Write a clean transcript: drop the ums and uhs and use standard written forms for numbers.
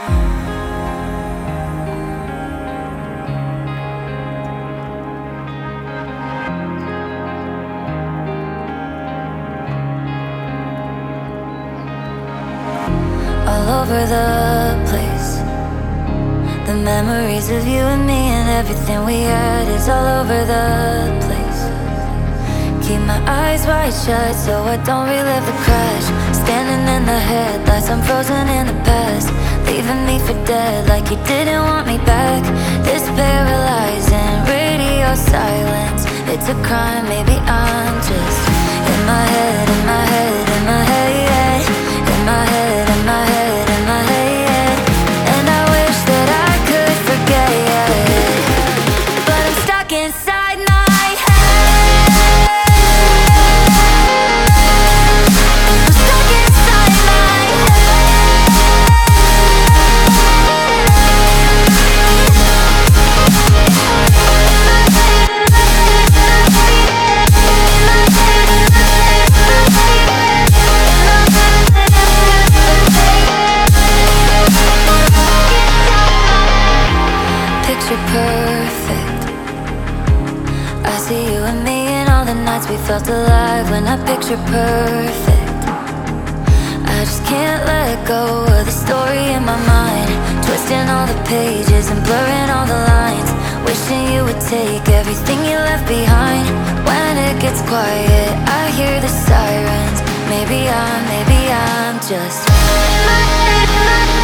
All over the place, the memories of you and me and everything we had is all over the place. Keep my eyes wide shut so I don't relive the crash. Standing in the headlights, I'm frozen in the past, leaving me for dead like you didn't want me back. This paralyzing radio silence, it's a crime, maybe I'm just in my head, in my head, in my head, in my head, in my head, in my head. And I wish that I could forget, but I'm stuck inside my head. I'm stuck inside my Picture perfect, I see you and me and all the nights we felt alive. When I picture perfect, I just can't let go of the story in my mind, twisting all the pages and blurring all the lines, wishing you would take everything you left behind. When it gets quiet, I hear the sirens. Maybe I'm just